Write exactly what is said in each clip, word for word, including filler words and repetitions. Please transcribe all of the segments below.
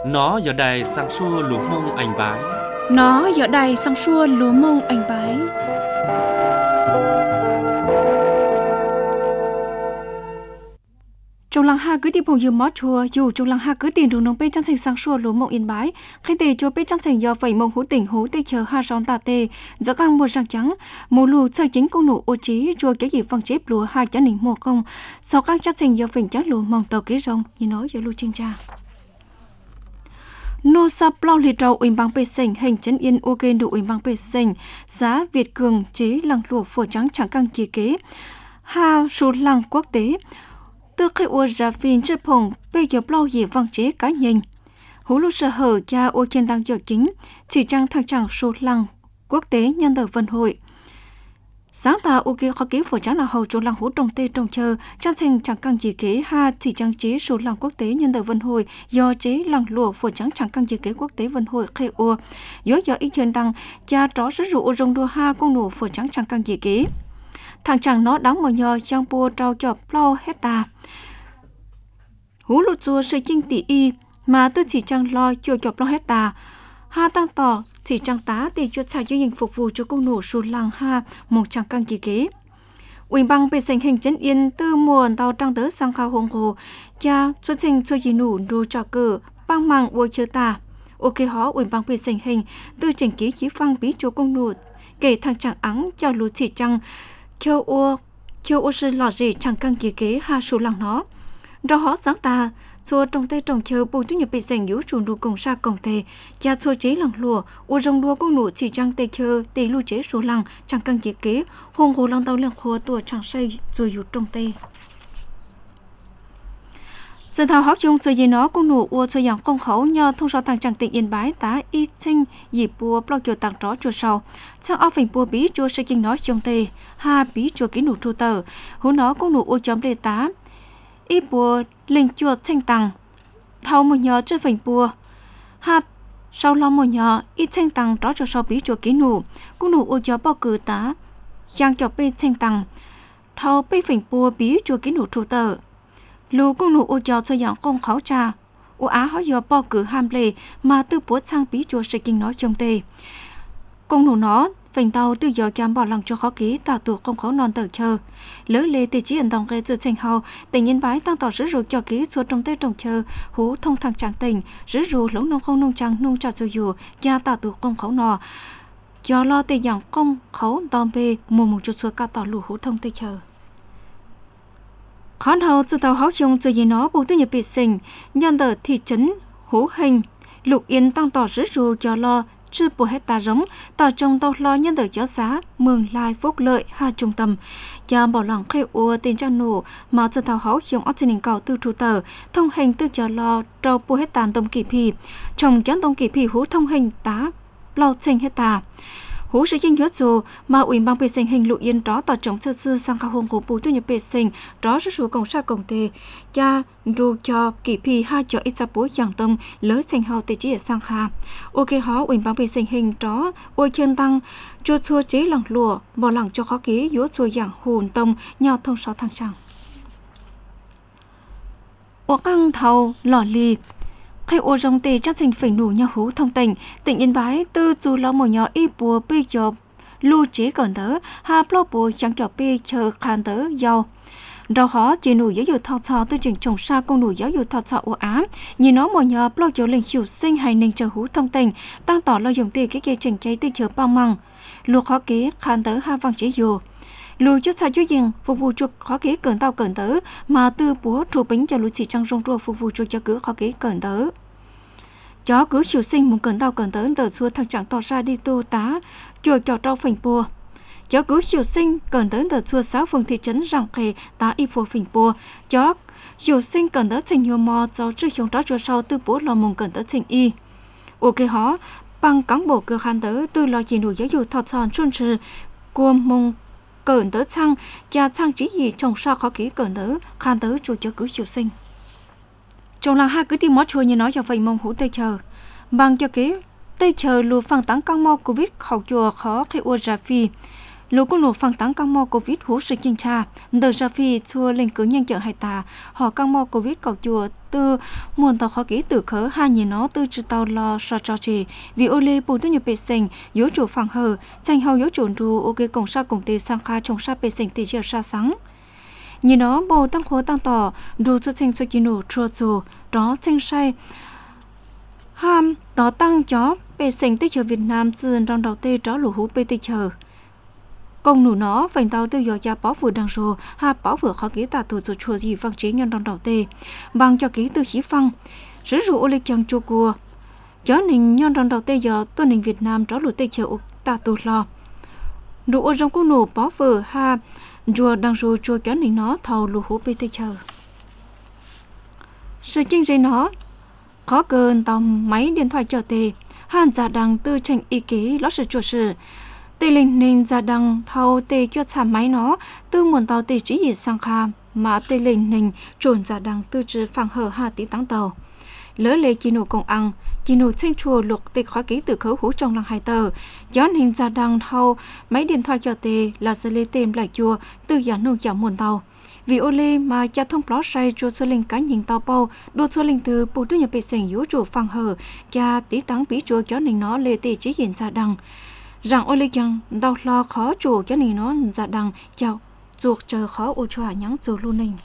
Nó giờ đây sang xua lúa mông anh bái. Nó giờ đây sang xua lúa mông anh bái. Trong làng ha cứ tìm bầu dù mót chùa dù trong làng ha cứ tìm đủ nông bê trang thành sang xua lúa mông yên bái khi tề cho bê trang thành do vậy mông hú tỉnh hú tê chờ ha rong tà tê giờ càng một răng trắng mù lù chơi chính công nụ ô trí chùa cái gì văng chép lúa hai chả nỉnh mùa công sau các trang thành do phình trắng lúa mông tàu kế rong như nói giờ lưu trên cha nô sa plau lì trâu ủy ban bê sình hình chấn yên ok đủ ủy ban bê sình giá Việt cường chế làng lúa phổ trắng chẳng căng kỳ kế ha số làng quốc tế từ khi ô ra phim chế phòng bây giờ bao gì văn chế cá nhân hú lúc sở hở cha ô trên đăng giờ chính chỉ trang thăng chẳng số lăng quốc tế nhân đời vận hội sáng tạo ok khó ký phổ trắng là hầu chỗ lăng hú trồng tê trồng chờ trang trình chẳng căng gì kế ha chỉ trang chế số lăng quốc tế nhân đời vận hội do chế lăng lụa phổ trắng chẳng căng gì kế quốc tế vận hội khi ô dối giờ ít trên đăng cha đó rất rủ rong đua ha con nụ phổ trắng chẳng căng gì kế thằng chàng nó đóng mồi nhò trong bùa trâu chọp lo hết ta hú lụt chùa sự chinh tỷ y mà tư chỉ trang lo chùa chọp lo hết ta ha tăng tỏ chỉ trang tá để chuột xài cho hình phục vụ cho công nổ sù làng ha một trang căng kỳ kế ủy ban về sinh hình chấn yên từ mùa tàu trang tới sang khao hồng hồ cha xuất trình cho gì nụ đồ trò cờ băng màng uo chơi ta ok hó ủy ban về sinh hình từ chỉnh ký chí phăng bí cho công nổ kể thằng chàng ắng cho lúa chỉ trang châu ô châu ô sư lọ gì chẳng căng kỳ kế ha sù làng nó rồi họ sáng ta xua trong tay trồng chờ bùi tu nhập bị giành yếu chuồn đua cùng xa cùng tề cha xua chế làng lùa u rong đua công nụ chỉ trang tề chờ tề lưu chế sù làng chẳng căng kỳ kế hùng hồ làng tàu làng hồ tua chẳng say rồi yếu trong tề giờ thảo học chung rồi gì nó công nụ u cho dạng công khẩu nhờ thông số thằng chẳng tịnh yên bái tá y sinh dịp bùa bao chiều tặng rõ chùa sau sang áo phình bùa bí chùa sẽ kinh nói trong tề ha bí chùa kỹ nụ tru tờ hú nó công nụ u chấm đề tá y bùa linh chùa thanh tặng thâu một nhỏ trên phình bùa ha sau lo một nhỏ y thanh tặng rõ chùa sau bí chùa kỹ nụ công nụ u cho bao cử tá giang cho bê thanh tặng thâu bê phình bùa bí chùa kỹ nụ tru tờ lù công nụ ô cho cho dạng công khảo trà ô á hỏi giờ bao cử ham lề mà tư bố sang bí chùa sự kinh nói trong tề công nụ nó phình tàu từ giờ chạm bỏ lòng cho khó ký tạo tụ công khảo non tờ chờ lỡ lề tề chỉ ẩn đồng gây dự thành hào tình nhân bái tăng tỏ rứ rù cho ký suốt trong tê trồng chờ hú thông thằng trạng tình rứ rù lống nông không nông trăng nông trà dù dù gia tạo tụ công khảo nọ cho lo tề dạng công khảo đòn bê mùa mùa cho suốt cả tỏ lù hú thông tê chờ khán hậu từ tàu háo chung cho gì nó bù tư nhập bị sinh nhân tờ thị trấn hú hình lục yên tăng tỏ rứ rù cho lo chưa bù hết ta giống tàu trong tàu lo nhân tờ gió giá mường lai phúc lợi hai trung tâm cho bảo lòng khai ua tiền trang nổ mà từ tàu háo chung ở trên đỉnh cầu tư trụ tờ thông hành từ cho lo trâu bù hết tàn tông kỳ phi trong chán tông kỳ phi hú thông hành tá lo tranh hết ta hú sự chính yếu dù mà ủy ban vệ sinh hình lụ yên đó tỏ trọng sơ sư sang khảo hồng của bùi tu nhập vệ sinh đó rất số công sa công tề cha ru cho kỳ phi hai cho ít sa bố giảng tâm lớn sinh hào tề chỉ ở sang kha ok hó ủy ban vệ sinh hình đó ôi chân tăng chua chua chế lòng lụa bỏ lẳng cho khó ký yếu chua giảng hồn tâm nhau thông sáu thằng sang ô căng thầu lò lì khi ô rong tê chắc thành phải nụ nhau hú thông tình tỉnh yên bái tư dù lo một nhỏ y bùa bê cho lưu chế còn tớ ha plo bùa chẳng cho bê chờ khan tớ giàu rồi họ chỉ nụ giáo dục thọ thọ từ trường trồng xa con nụ giáo dục thọ thọ ô ám như nó một nhỏ plo cho lên hiểu sinh hay nên chờ hú thông tình tăng tỏ lo dùng tê cái cây trình cháy từ chờ bao măng luộc khó kế khan tớ ha văn chế dù lùi chút xa chú dừng phục vụ chuột khó kế cẩn tao cẩn tớ mà tư búa trụ bính cho lùi chỉ trăng rong rùa phục vụ chuột cho cứ khó kế cẩn tớ chó cứ chiều sinh một cẩn tao cẩn tớ tờ xua thằng chẳng tỏ ra đi tu tá chuột cho trâu phình bùa chó cứ chiều sinh cẩn tớ tờ xua sáu phường thị trấn rằng khề tá y phù phình bùa chó chiều sinh cẩn tớ thành nhiều mò do chưa hiểu đó chuột sau tư búa lò mùng cẩn tớ thành y ok hó bằng cán bộ cơ khăn tớ tư lo chỉ nổi giáo dục thọ tròn chuôn trừ của mùng cẩn tớ chăng cha chăng chỉ gì trồng sao khó kỹ cẩn tớ khan tớ chùa cho cứ chiều sinh trong làng hai cứ tìm mót chùa như nói cho vậy mong hữu tây chờ bằng cho kế tây chờ lùa phẳng tăng căng mau covid khẩu chùa khó khi ua ra phi Lũ quân nổ phản tán căng mò Covid hú sự kinh tra, đợt ra phi chua lên cứ nhân chợ hai tà, họ căng mò Covid cầu chùa từ muôn tàu khó ký từ khớ hai nhìn nó từ chữ tàu lo sa cho trì, vì ô lê bù tư nhập bê sinh, yếu chủ phẳng hờ, tranh hầu yếu chủ ru ok công sa công ty sang kha trồng sa bê sinh tỷ triệu sa sáng. Nhìn nó bầu tăng khối tăng tỏ, ru cho tranh cho kí nổ chua chù, đó tranh say, ham, đó tăng chó bê sinh tích chờ Việt Nam dường trong đầu tê đó lũ hú bê tích chờ. Công nụ nó vành tàu từ giờ gia bảo vừa đằng rồ ha bảo vừa khó ký tả thủ cho chùa gì văn chế nhân trong đầu tê bằng cho ký từ khí phăng sử dụng ô lịch chẳng chùa cua chó nình nhân trong đầu tê giờ tuần nình Việt Nam đó lũ tê chờ tả tù lo đủ ô trong cung nụ bảo vừa ha chùa đằng rồ chùa chó nình nó thầu lũ hú bê tê chờ sự kinh doanh nó khó cơn tàu máy điện thoại chờ tê hàn giả đằng tư tranh ý ký lót sự chùa sự tê linh ninh ra đằng thâu tê cho chạm máy nó tư nguồn tàu tê chỉ gì sang kha mà tê linh ninh trồn ra đằng tư trừ phẳng hở hai tí tăng tàu lỡ lê chi nổ công ăn chi nổ tranh chùa lục tê khó ký từ khấu hú trong lăng hai tờ gió ninh ra đằng thâu máy điện thoại cho tê là sẽ lê tên lại chùa từ giả nô giả nguồn tàu vì ô lê mà cha thông plot say chùa xuân linh cá nhìn tàu bao đua xuân linh từ bù tư nhập bị sành yếu chùa phẳng hở cha tí tăng bí chùa gió ninh nó lê tê chỉ hiện ra đằng rằng ôi lịch rằng đau lo khó chủ cho nên nó giả đằng chào chuột chờ khó ô chua nhắn chuột luôn ninh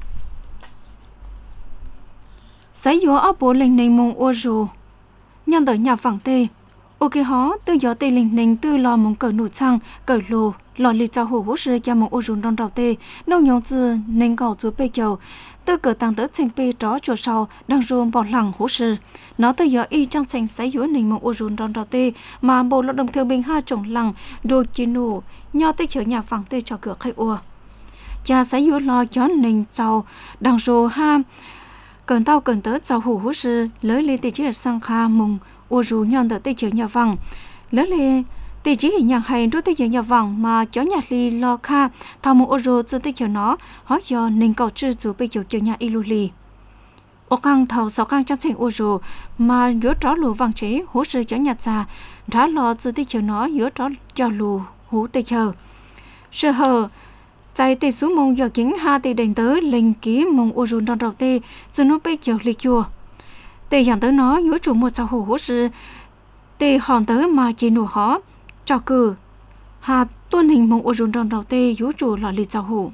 sấy gió ấp bộ linh ninh mong ô rù nhân tới nhà phẳng tê ok hó từ gió tê linh ninh từ lò mong cờ nụ trăng cờ lù lò lì trao hồ hú sư cho mong ô rù đòn đầu tê nông nhông dư ninh cầu chú bê chầu từ cờ tăng tới thành bê đó chuột sau đang rùm bỏ lẳng hú sư nó từ giờ y trang thành sấy gió ninh mong ô rù đòn đầu tê mà bộ lao động thương binh hai trồng lẳng đôi chi nụ nho tê chở nhà phẳng tê cho cửa khai ua cha sấy gió lo gió ninh trao đang rù ha cần tao cần tới trao hồ hú sư lỡ lì tê chỉ sang kha mùng ô rù nhon tới tê chở nhà vàng lỡ lì tê chỉ nhà hay đối tê chở nhà vàng mà chó nhà lì lo kha thao một ô rù cho tê chở nó hóa do ninh cầu chư dù bây giờ chở nhà ilu lì ô căng thầu sáu căng trang thành ô rù mà nhớ tró lù vàng chế hú sư chở nhà già trả lo cho tê chở nó nhớ tró cho lù hú tê chở sơ hờ chạy tê xuống mông giờ kính ha tê đền tới linh ký mông ô rù đòn đầu tê rồi nó bây giờ lì chùa tê dàn tới nó nhớ chủ một sao hồ hú sư tê hòn tới mà chỉ nụ hó cho cử hà tuân hình mông ô rù đòn đầu tê nhớ chủ là lì sao hồ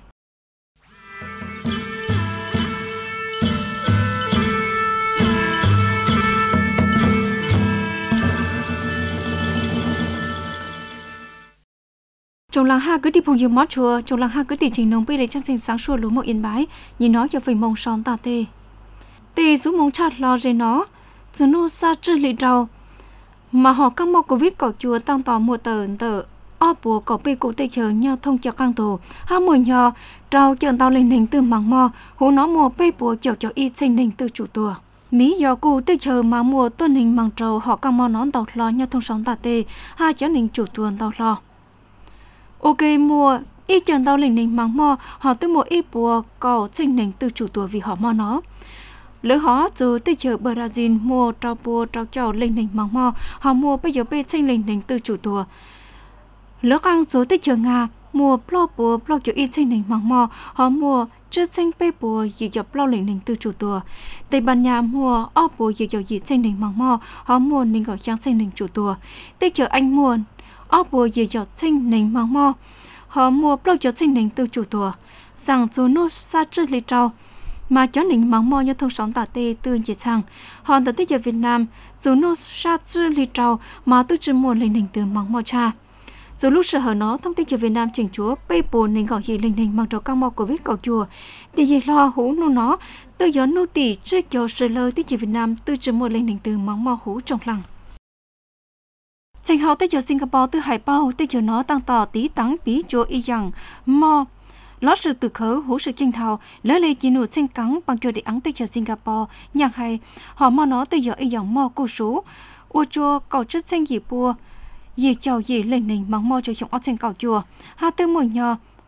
trong làng ha cứ đi phong dương mót chùa trong làng ha cứ tìm trình nông bây để trang sinh sáng sủa lúa một yên bái nhìn nó cho phải mông son ta tê tê xuống mông chặt lo rồi nó giờ nó xa chưa lì đầu mà họ căng mò covid cỏ chùa tăng tỏ mùa tờ tờ o bùa cỏ bê cụ tê chờ nhau thông cho căng tổ ha mùi nhỏ trâu chợn tao lên hình từ mảng mò hú nó mùa bê bùa chở cho y sinh hình từ chủ tùa Mỹ do cụ tê chờ mà mùa tuần hình mảng trâu họ căng mò nón tàu lo nhau thông sóng ta tê ha chở hình chủ tuần tàu lo ok mua y chọn tao lình nình mắng mò họ từ một y bùa cầu tranh nình từ chủ tùa vì họ mò nó lỡ họ dù tới chờ Brazil mua trao bùa trao chào lình nình mắng mò họ mua bây giờ bây tranh lình nình từ chủ tùa lỡ căng dù tới chờ Nga mua plo bùa plo cho y tranh nình mắng mò họ mua chưa tranh bê bùa gì cho plo lình nình từ chủ tùa Tây Ban Nha mua o bùa gì cho gì tranh nình mắng mò họ mua nình gọi trang tranh nình chủ tùa tới chờ Anh mua ó bùa gì giọt sinh nình măng mò họ mua bao giọt sinh nình từ chủ tùa rằng số nô sa trư lì trâu mà chó nình măng mò như thông sống tả tê từ nhiệt sang họ tới tới giờ Việt Nam số nô sa trư lì trâu mà từ chữ mua linh nình từ măng mò cha dù lúc sợ hở nó thông tin giờ Việt Nam chỉnh chúa bay bồ nình gọi gì linh nình bằng trâu căng mò covid cầu chùa thì gì lo hú nô nó từ gió nô tỉ trước cho sờ lơ tới giờ Việt Nam từ chữ mua linh nình từ măng mò hú trong lăng Tranh họ tới giờ Singapore từ Hải Bao tới giờ nó tăng tỏ tí tăng bí chúa y rằng mò lót sự từ khớ hú sự chinh thảo lỡ lê chỉ nụ tranh cắn bằng chúa để ắng tới giờ Singapore nhạc hay họ mò nó tới giờ y rằng mò cô số ô chúa cầu chất tranh gì bùa gì chào gì lên nình bằng mò cho chúng ở tranh cầu chùa ha tư mùi nhỏ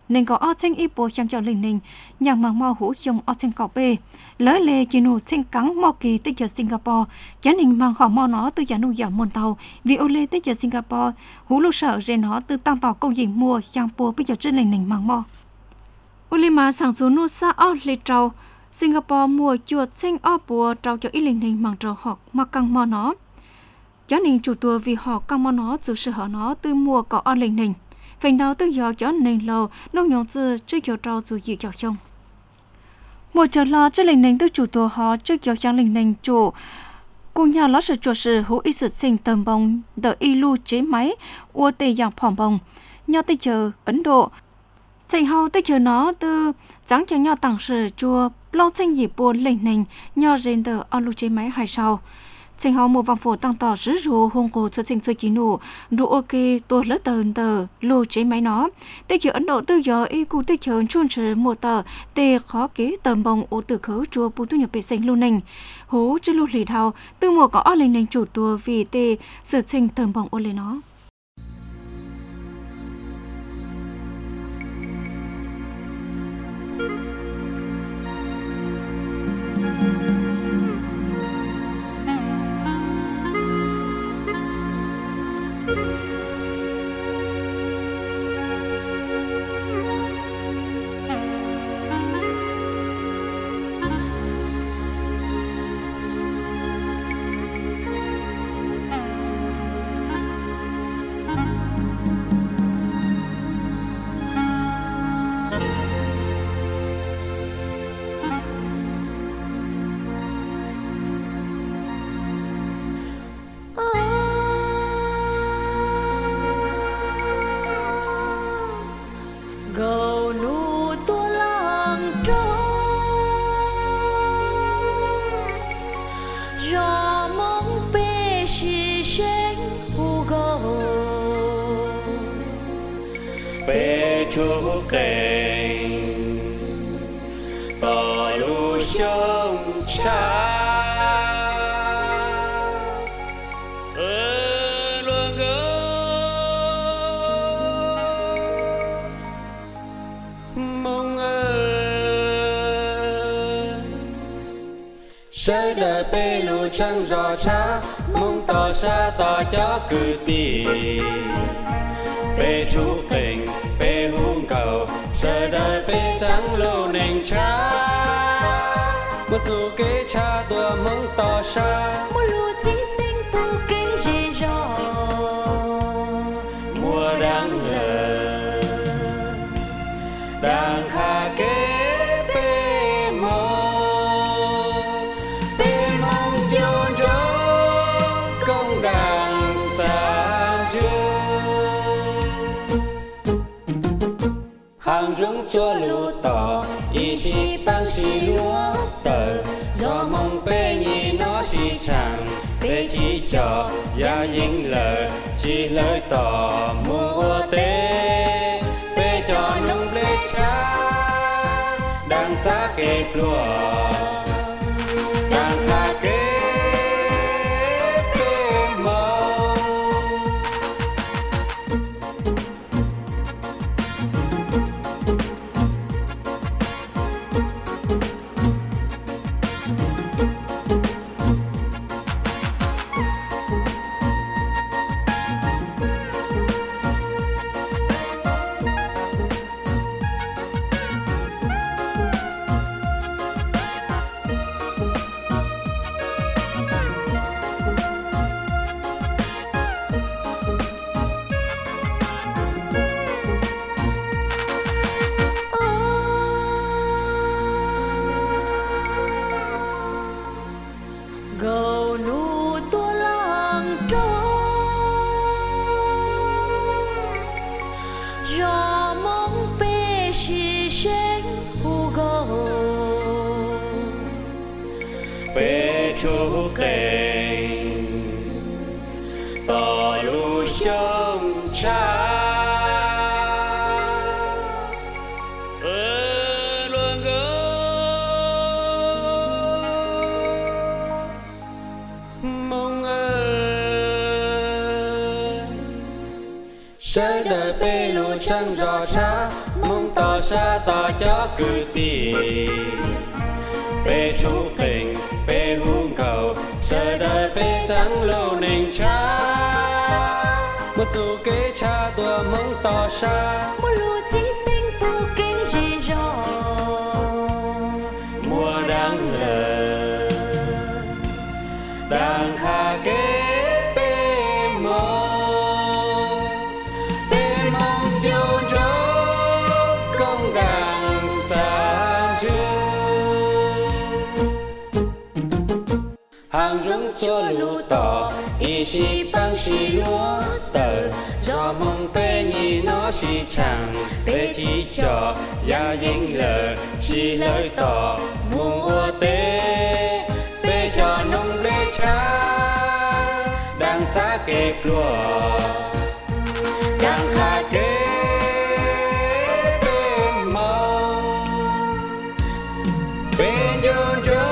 nên có ở trên y bộ sang cho linh ninh nhàng mang mò hữu dùng ở trên cỏ bê lỡ lê chỉ nụ trên cắn mò kỳ tới giờ Singapore giá ninh mang họ mò nó từ giá nụ giảm môn tàu vì ô lê tới giờ Singapore hữu lô sợ rê nó từ tăng tỏ câu dình mua sang bùa bây giờ trên linh ninh mang mò ô lê mà sáng số nụ xa ở lê trâu Singapore mua chuột trên ở bùa trâu cho ít linh ninh mang trâu học mà căng mò nó giá ninh chủ tua vì họ căng mò nó dù sự họ nó từ mua có ở linh ninh phần đầu tự do cho nên lâu nông nhông tư trước giờ trâu dù gì cho xong một giờ lo cho linh ninh từ chủ tổ họ trước giờ sang linh ninh chủ cùng nhau lót sự chủ sự hữu ý sự sinh tầm bông đợi y lưu chế máy ua tê dạng phỏng bông nhau tới chờ Ấn Độ chạy hậu tới chờ nó từ dáng cho nhau tặng sự chùa lâu xanh dịp buồn linh ninh nhau rên tờ ở lưu chế máy hay sau Trình hậu một vòng phổ tăng tỏ rứ rù hôn cổ cho trình chơi chí nụ rủ ok tôi lỡ tờ tờ lô chế máy nó tê chờ Ấn Độ tư giờ y cụ tê chờ chuôn trừ một tờ tê khó kế tầm bông ô tử khấu chùa bù tu nhập bệ xanh lưu nình hố chứ lưu lì thao tư mùa có ở linh nình chủ tùa vì tê sự trình tầm bông ô lê nó chú kênh tỏ lũ sông cha ơ luôn gỡ mong ơi sẽ đời bê lũ trăng gió cha mong tỏ xa tỏ cho cử tì bê chú kênh bê hung cầu giờ đời bê trắng lô nền cha một dù kế cha tua mong tỏ xa một lũ chỉ tinh bù kinh dễ dò mùa đang lờ đang khá kế bê mô bê mong cho cho công đàn cha chưa hàng dũng cho lũ tỏ ý chí băng xì lúa tờ do mong bê nhì nó xì chẳng bê chỉ cho gia dính lờ chỉ lời tỏ mua tế bê cho nông bê cha đang giá kê lúa đang khá kê bê mâu gầu nụ tua làng trâu do mong bê xì xanh hù gầu bê chú kênh tỏ lũ sông cha ơ luôn gỡ mong ơi sơ đời bê lù trăng gió cha mong tỏ xa tỏ cho cử tì bê chú tình bê hung cầu sơ đời bê trắng lô nình cha một dù kế cha tua mong tỏ xa một lũ chỉ tinh tu kinh gì rõ mùa đang lờ đang kha kế hàng rung cho lũ tỏ y si băng si lúa tờ do mong bê nhì nó si chẳng bê chỉ cho ya dính lờ si lời tỏ muông ua tế bê cho nông bê cha đang giá kê lúa đang khá kế bê mong bê nhôn cho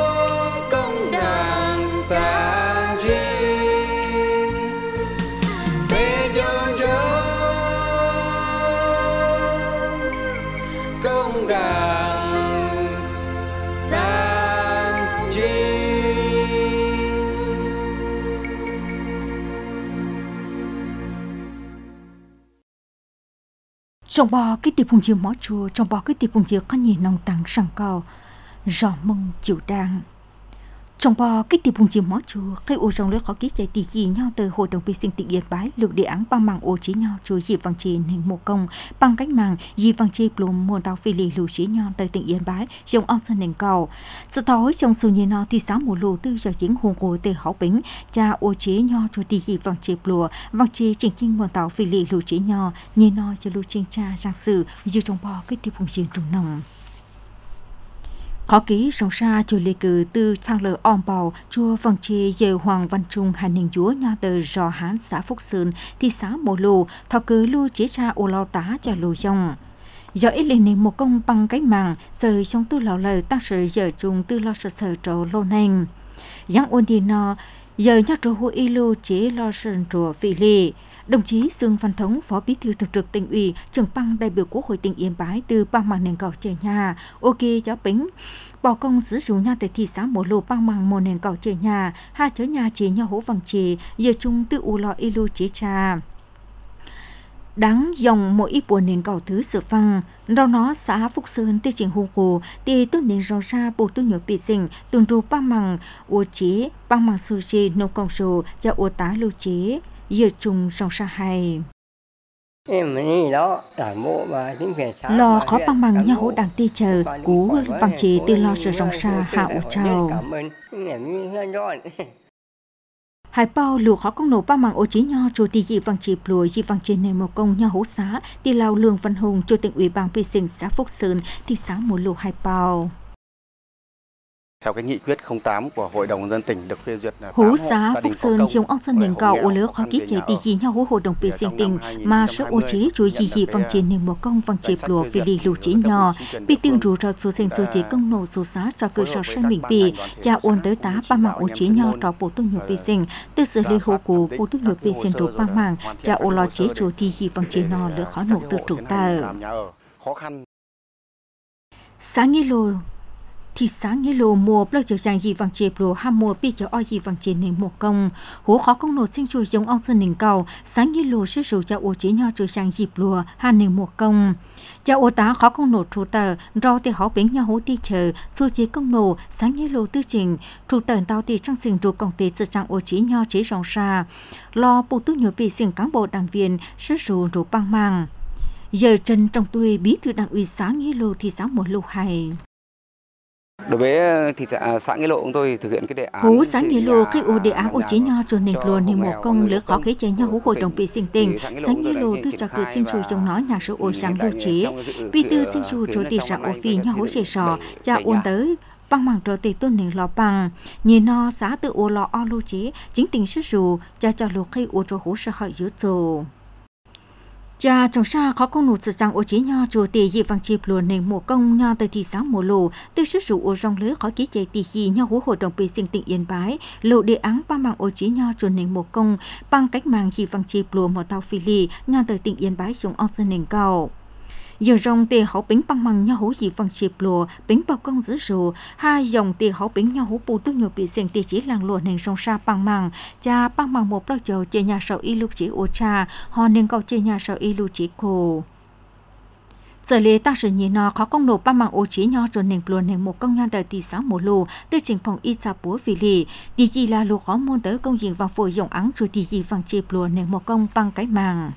trong bò cái tiệp phùng chiều mó chùa trong bò cái tiệp phùng chiều có nhìn nông tàng sẵn cao rõ mông chịu đang trong bò cái tiệp phùng chiều mó chùa cái ô rong lưới khó ký chạy tỷ gì nhau từ hội đồng vệ sinh tỉnh Yên Bái lược đề án bằng mảng ô chí nhau chùa dịp vàng trì hình một công bằng cách mảng dịp vàng trì plum muôn tàu phi lì lù chí nhau từ tỉnh Yên Bái dòng ông sân nền cầu sau tối trong sự nhìn nó thì sáng mùa lù tư giờ chính hùng hồ từ hậu bính cha ô chí nhau chùa tỷ dịp vàng trì plua vàng trì chỉnh chinh muôn tàu phi lì lù chí nhau nhìn nó cho lù chinh cha giang sử dù trong bò cái tiệp phùng chiều trùng nồng khó ký sống xa chùa lê cử từ sang lờ om bào chùa vàng trì giờ Hoàng Văn Trung Hà Ninh Chúa nhà tờ rò hán xã Phúc Sơn thị xã Mộ Lù thọ cứ lưu chế cha ô lao tá cho lù dòng giờ ít lên nền một công bằng cách mạng giờ trong tư lão lời tăng sự giờ chung tư lo sợ sợ trò lô nành giang ôn đi nó giờ nhắc trò hội y lưu chế lo sơn trò phi lì đồng chí Dương Văn Thống, Phó Bí thư Thường trực Tỉnh ủy, trưởng ban đại biểu Quốc hội tỉnh Yên Bái từ bang màng nền cầu chơi nhà, ok cháu bính, bỏ công giữ chủ nhà tại thị xã Mộ Lù bang màng một nền cầu chơi nhà, hai chớ nhà chế nhau hố vàng trì, giờ chung tự u lo y lưu chế trà. Đáng dòng mỗi ít buồn nền cầu thứ sự phăng, đâu nó xã Phúc Sơn tư trình hùng cổ, thì tương nền rong ra bộ tư nhựa bị dình, tương ru bang màng ua chế, bang màng su chế nông công sổ, cho ua tá lưu chế. Giờ chung song sa hay lo khó bằng bằng nhau hỗ đảng ti chờ cú bằng chỉ từ lo sự song sa hạ ủ trào hai bao lù khó công nổ bằng bằng ô chí nho chủ tịch dị bằng chỉ plùi dị bằng chỉ nền một công nhau hỗ xá ti lao Lương Văn Hùng chủ tịch ủy ban bê sinh xã Phúc Sơn thị xã Mộ Lù hai bao. Theo cái nghị quyết không tám của Hội đồng nhân dân tỉnh được phê duyệt là hú xã Phúc Sơn dùng ông sân nền cầu ô lứa khó ký chế tỷ gì nhau hú hội đồng vệ sinh tỉnh mà số ô chí chuối gì gì bằng trên nền một công bằng chế plùa phi lì lù chỉ nhỏ bị tiêu rủ ra số sinh số chế công nổ số xã cho cơ sở sân mình bì cha ôn tới tá ba mạng ô chí nhỏ trò bộ tung nhiều vệ sinh từ xử lý hồ cụ bộ tung nhiều vệ sinh đồ ba mạng cha ô lo chế chuối tỷ gì bằng chế nhỏ lứa khó nổ từ chủ tờ sáng nghi lô thì sáng nghe lô mùa bao giờ chàng gì vàng chè lô ham mùa bị cho oi gì vàng chè nền một công hố khó công nổ sinh chui giống ông sơn nền cầu sáng nghe lô sư sử cho ô chế nho chui chàng dịp lùa hà nền một công cho ô tá khó công nổ trụ tờ do thì họ bén nhau hố ti chờ xu chế công nổ sáng nghe lô tư trình trụ tờ tao thì trang sinh trụ công ty sự chàng ô chế nho chế rong xa lo bộ tu nhiều bị sinh cán bộ đảng viên sư sử trụ băng mang giờ trần trong tôi bí thư đảng ủy sáng nghe lô thì sáng một lô hay. Đối với thị xã xã Nghĩa Lộ chúng tôi thực hiện cái đề án hú xã Nghĩa Lộ cái ô đề án ô chế nho rồi nền lùa nền một công lứa khó khế chế nho hú hội đồng vệ sinh tỉnh sáng Nghĩa Lộ tư cho cử xin chủ trong nói nhà số ô sáng lưu chế vì tư xin chủ chỗ tỷ xã ô phi nho hú chế sò cha ôn tới bằng mảng trở tỷ tôn nền lò bằng nhìn nó xã tự ô lò o lưu chế chính tình sư chủ cha cho lô khi ô cho hú sẽ hỏi dưới dù Cha trong sa khó công nụ sự trang ô chế nho chùa tì dị vang chịp luôn nền mùa công nho tới thị xã mùa lù tư sức rủ ô rong lưới khó ký chạy tì dị nho hú hội đồng bì sinh tỉnh Yên Bái lộ đề án ba mạng ô chế nho chùa nền mùa công bằng cách mạng dị vang chịp luôn một tàu phi lì nho tới tỉnh Yên Bái xuống ong sơn nền cầu. Giờ rong tì hậu bính bằng măng nho hú dị vang chịp lùa bính bao công giữ rù hai dòng tì hậu bính nho hú bù tu nhiều bị sinh tì chỉ làng lùa nền sông sa bằng măng cha bằng măng một bao dầu chơi nhà sầu y lúc chỉ ô cha họ nên cầu chơi nhà sầu y lúc chỉ cô. Giờ lễ ta sử nhị nọ khó công nổ ba mạng ô chế nho rồi nền luôn nền một công nhân đời tỷ sáu mùa lù từ trình phòng y sa búa vì lì tỷ gì là lù khó môn tới công diện vàng phổi dòng ắng rồi tỷ gì vàng chịp luôn nền một công bằng cái màng.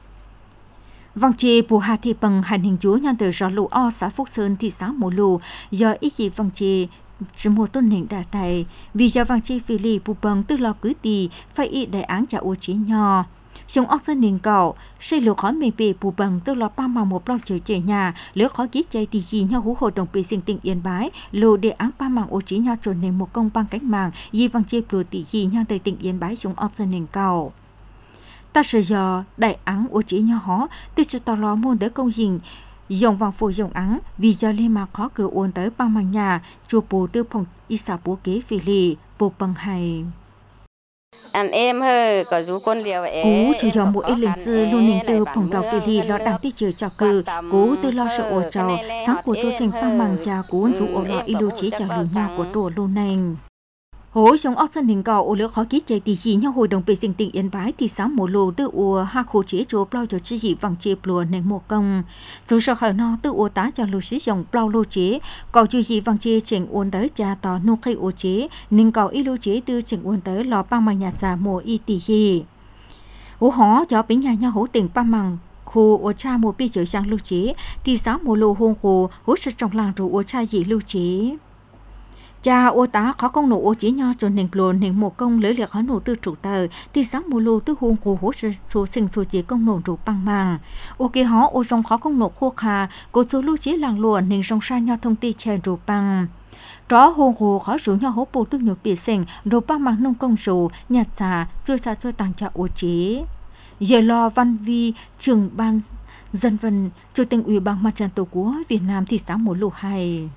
Vang chê bù hà thị bằng hành hình chúa nhân từ gió lù o xã Phúc Sơn thị xã mùa lù do ít gì vang chê chỉ một tôn hình đà này vì do vang chê phi lì bù bằng tư lo cứ tì phải ít đại án trả ô chế nho. Xong ốc dân nền cầu xây lù khó mê bề bù bằng tư lo ba màu một lo chơi chơi nhà lỡ khó ký chạy tì gì nhau hú hội đồng bề sinh tỉnh Yên Bái lù đề án ba màu ô chế nho trồn nền một công bằng cách mạng vì vang chê bù tì gì nhau đời tỉnh Yên Bái xong ốc dân nền cầu. Ta sử giờ đại áng ô chế nho hó từ sự tò lò môn tới công trình dòng vàng phổ dòng áng vì do lên mà khó cửa ôn tới bằng mang nhà chùa bù tư phòng y xã bố kế phì lì bù bằng hay. Anh em hơi có rú con liều Cú chủ dòng một ít linh sư luôn nền từ phòng tàu phì lì lo đăng tí chờ cho cử cú tư lo sợ ổ trò sáng của chú sinh bằng mang cha cú rú ổ lo ilu chế cho lù nhau của tổ luôn nành. Hối sống ốc dân hình cầu ô lỡ khó ký chạy tỷ gì nhau hội đồng bề sinh tỉnh Yên Bái thì sáng mùa lù tư ua ha khổ chế chỗ plau cho chi dị vàng chê plùa nền mùa công. Dù sợ khởi no tư ua tá cho lù sĩ dòng plau lô chế cầu chú dị vàng chê chỉnh uốn tới cha tỏ nô khay ô chế nên cầu y lô chế tư chỉnh uốn tới lò băng mang nhà già mùa y tỷ gì. Hố hó cho bính nhà nhau hố tỉnh băng mang khu ô cha mùa bi chở sang lưu chế thì sáng mùa lù hôn khu hố sự trong làng rủ ô cha dị lưu chế. Cha ô tá khó công nổ ô chế nho cho nền plồn nền một công lưỡi liệt khó nổ tư trụ tờ thì sáng mùa lù tư hôn cổ hỗ trợ số sinh số chế công nổ trụ bằng màng ô kê hó ô rong khó công nổ khô khà cổ số lưu chế làng lùa nền rong sa nho thông ti chè trụ bằng đó hôn cổ khó rủ nho hố bù tư nhiều biệt sinh trụ bằng màng nông công rủ nhạt xà chơi xa chơi tàng trả ô chế giờ lo văn vi trưởng ban dân vân chủ tịch ủy ban mặt trận tổ quốc Việt Nam thì sáng mùa lù hay.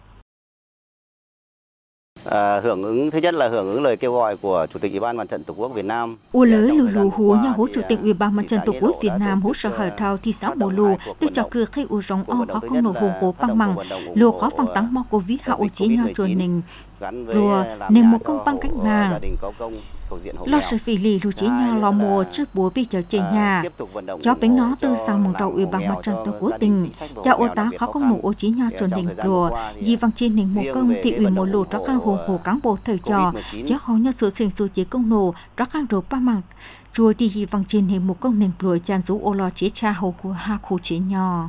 À, hưởng ứng thứ nhất là hưởng ứng lời kêu gọi của Chủ tịch Ủy ban Mặt trận Tổ quốc Việt Nam. U lưới lù lù hú nhà hú Chủ tịch Ủy ban Mặt trận Tổ quốc Việt Nam hú sở hở thao thị xã Bồ Lù từ trò cửa khi u rong o khó công nổ hùng cố băng măng lùa khó phăng tắng mo Covid hạ ô chế nhau chuồn nình lùa nền một công băng cách mạng lo sự phì lì lù chế nhau lò mùa trước búa bị trở trên nhà cho bánh nó từ sau mùng đầu Ủy ban Mặt trận Tổ quốc tỉnh cho ô tá khó công nổ ô chế nhau chuồn nình lùa vì văng trên nình một công thị ủy một lù cho khang hùng hồ cán bộ thời trò cho họ nhớ sự sinh số chế công nổ cho khang đồ ba mạng chùa thì vì văng trên nình một công nình lùa chan rú ô lo chế cha hồ của hai khu chế nhỏ.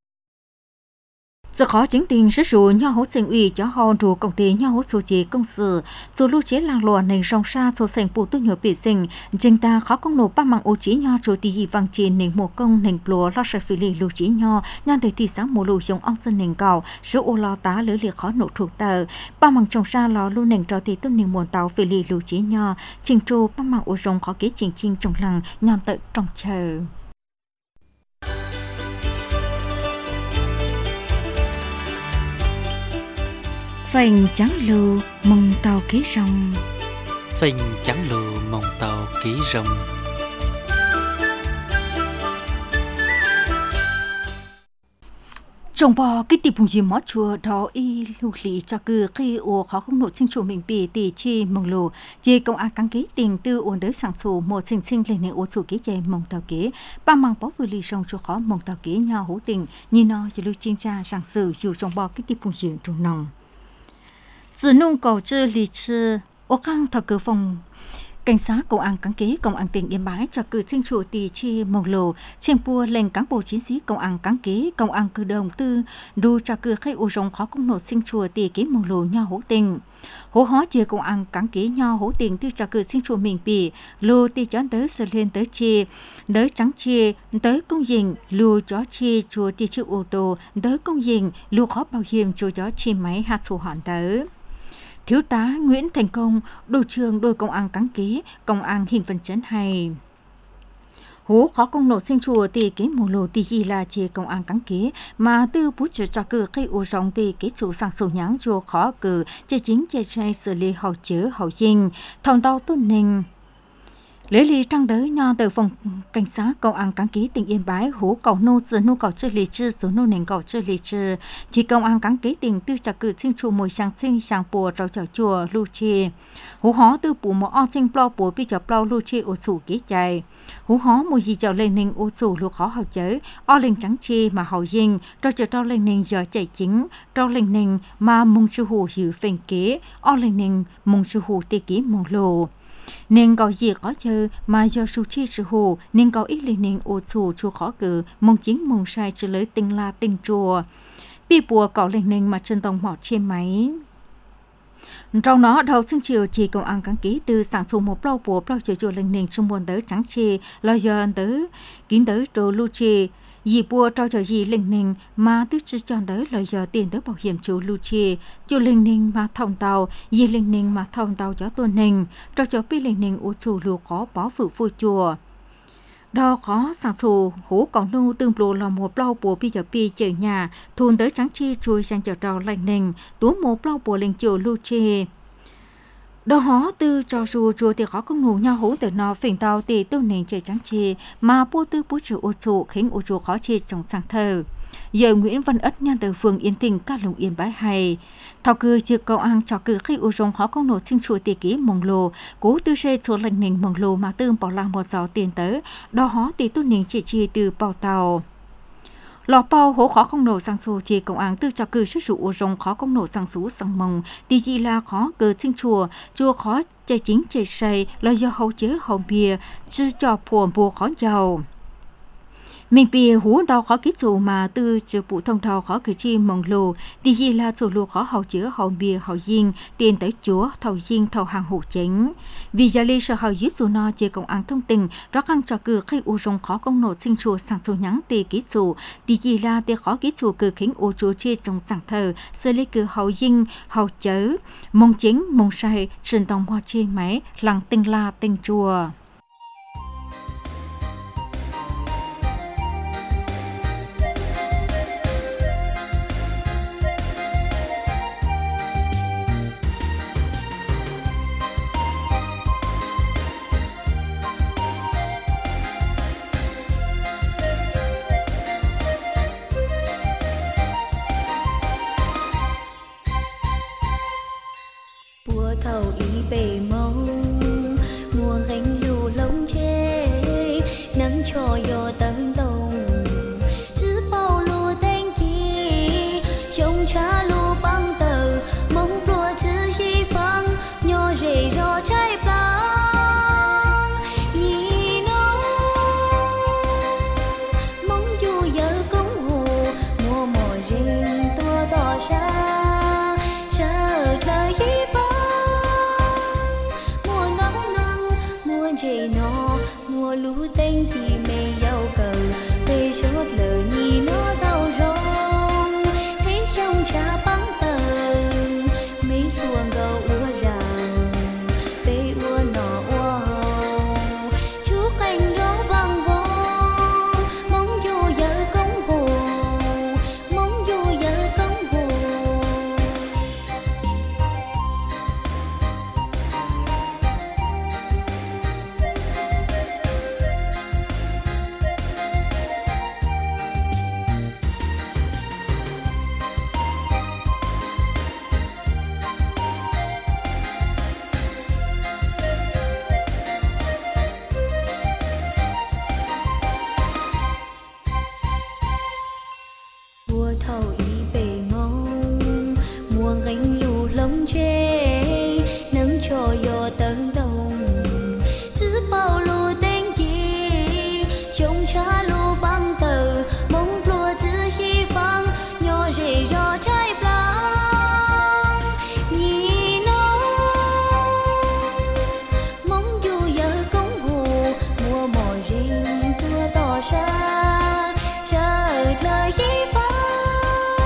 Giờ khó chứng tình sức số nhau hỗ sinh ủy cho họ rủ công ty nhau hỗ số chế công sự số lưu chế làng lùa nền rong sa số sinh phụ tu nhiều bị sinh chính ta khó công nổ ba mạng ô chế nhau rồi thì vang trên nền một công nền lùa lo sẽ phì lì lưu chế nhau nhan thời thì sáng mùa lù giống ông dân nền cầu số ô lo tá lưỡi liệt khó nổ thuộc tờ ba mạng trồng sa lo lưu nền trò thì tu nền muôn tàu phì lì lưu chế nhau trình tru ba mạng ô rong khó kế trình trình trồng làng nhằm tự trồng chờ. Phành trắng lù mông tàu ký rồng. Phành trắng lù mông tàu ký rồng. Trong bò cái tiệm bùng gì mót chùa đó y lù lì cho cứ khi ủa khó không nổi sinh chủ mình bị tỷ chi mông lù chỉ công an căng ký tiền tư ổn tới sản xuất một sinh sinh lên nền ủa chủ ký chạy mông tàu ký ba mang bó vừa lì trong chỗ khó mông tàu ký nhau hữu tình như nó chỉ lưu chuyên gia sản xuất dù trong bò cái tiệm bùng gì trong nòng. Từ nông cầu chơi lì chơi, ô khang thọ cửa phòng cảnh sát công an cán kế công an tỉnh Yên Bái cho cử sinh chủ tỷ chi mông lồ trên pua lên cán bộ chiến sĩ công an cán kế công an cử đồng tư đu cho cử khai u rong khó công nộp sinh chùa tỷ kế mông lồ nho hữu tình hố hó chia công an cán kế nho hữu tình tư cho cử sinh chùa mình bì lô tỷ chán tới sờ lên tới chi tới trắng chi tới công dình lô chó chi chùa tỷ chữ ô tô tới công dình lô khó bảo hiểm chùa chó chi máy hạt sổ hòn tới. Thiếu tá Nguyễn Thành Công, đội trưởng đội công an cán kế, công an Hình Vân Chấn hay. hú khó công nổ sinh chùa thì cái mù lô thì gì là chỉ công an cắn kế mà từ bút chữ cho cử cái u rong thì cái chủ sang sầu nháng chùa khó cử chỉ chính chỉ sai xử lý hậu chữ hậu dinh thòng tàu tuân ninh lấy lý trăng đới nho từ phòng cảnh sát công an cán ký tỉnh Yên Bái hú cầu nô từ nô cầu chưa lý trừ số nô nền cầu chưa lý trừ chỉ công an cán ký tỉnh tư trả cử sinh chùa mùi sang sinh sang bùa rau chảo chùa lưu chi hú hó từ bù mỏ on sinh plo bùa bị chảo plo lưu chi ô chủ ký chạy hú hó mùi gì chảo lên ninh ô chủ lưu khó hậu chế o lên trắng chi mà hậu dinh rau chảo rau lên ninh giờ chạy chính rau lên ninh mà mông chu hù hiểu phèn kế o lên ninh mông chu hù tê ký mông lô nên có gì có chơi mà do su chi sự hồ nên có ít lên nên ô chủ chùa khó cử mong chính mong sai chỉ lấy tinh la tinh chùa bị bùa có lên nên mà chân tông mọt trên máy trong đó đầu sinh chiều chỉ công an cán ký từ sản xuất một bao bùa bao chiều chùa lên nên trong buồn tới trắng chi lo giờ tới kín tới trồ lu chi dì bùa trao cho dì linh ninh mà tức chỉ chọn tới lời giờ tiền tới bảo hiểm chủ lưu chi chủ linh ninh mà thông tàu dì linh ninh mà thông tàu cho tuần ninh trao cho pi linh ninh u chủ lưu có bỏ phụ phu chùa đó có sản xuất hố còn nu tương bồ là một bao bùa pi cho pi chờ nhà thôn tới trắng chi chui sang chờ trao linh ninh tú một bao bùa linh chủ lưu chi đó hó từ cho dù chùa thì khó công ngủ nhau hỗn từ nó phình tàu thì tôi nên chơi trắng chi mà bố tư bố chủ ô chủ khiến ô chủ khó chi trong sáng thờ giờ Nguyễn Văn Ất nhân từ phường Yên Thịnh các lùng Yên Bái hay thao cư chưa cầu ăn cho cử khi ô rong khó công nổ sinh chùa tỷ ký mông lô cố tư xe số lệnh nền mông lô mà tương bỏ làm một gió tiền tới đó hó thì tôi nên chỉ chi từ bao tàu lò bao hố khó không nổ sang số chỉ công an tư cho cử sức dụ rong khó không nổ sang số sang mông thì chỉ là khó cử sinh chùa chùa khó chạy chính chạy say là do hậu chế hậu bia chứ cho phù bùa khó giàu mình bìa hú đau khó kích dù mà từ chữ phụ thông thao khó cử chi mong lô thì gì là số lô khó hậu chứa hậu bìa hậu dinh tiền tới chúa thầu dinh thầu hàng hữu chính vì gia lý sở hậu dưới dù no chỉ công an thông tin rõ khăn cho cử khi u rong khó công nổ sinh chùa sang số nhắn tì kích dù thì gì là tì khó kích dù cử khiến u chúa chi trong sáng thờ xử lý cử hậu dinh hậu chớ mong chính mong sai trình đồng hoa chi máy lăng tinh la tinh chùa thầu ý bề mâu mùa gánh lù lông chê nắng cho yo tấn đồng chứ bao lù tên chi trong cha lù băng tờ mong đùa chứ hy vọng nhỏ rể rò trái plang nhì nó mong dù giờ công hồ mùa mùa rình tua tỏ ra chờ lời hy vọng nó mùa lũ tên thì mê giàu cầu về chốt lời nhì nó đau rong thấy trong cha băng tờ mấy luồng gầu ua ràng về ua nọ ua hồng chú cành đó vang vong mong dù giờ công hồ mong dù giờ công hồ thầu ý bề mâu mùa gánh lù lông chê nắng cho yo tấn đồng chứ bao lù tên gì trong cha lù băng tờ mong lùa chứ hy vọng nhỏ rể rò trái plang nhì nó mong dù giờ công hồ mùa mò rình tua tỏ ra chờ lời hy vọng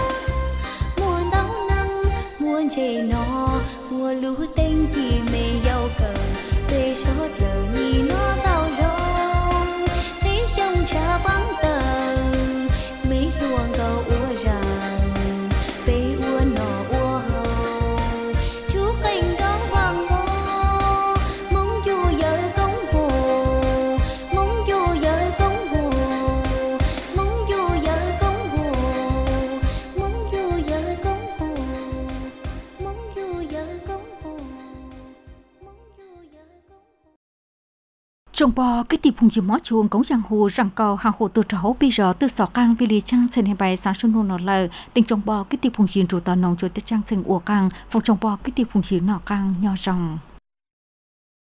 trong bò cái tiệp phùng chỉ mó chuồng cống giang hồ rằng cầu hàng hồ từ trấu bây giờ từ sọ cang vì lý trang sen hai bài sáng xuân nô nọ lờ tình trong bò cái tiệp phùng chỉ trụ tò nòng cho tới trang sen ủa cang phòng trong bò cái tiệp phùng chỉ nọ cang nho ròng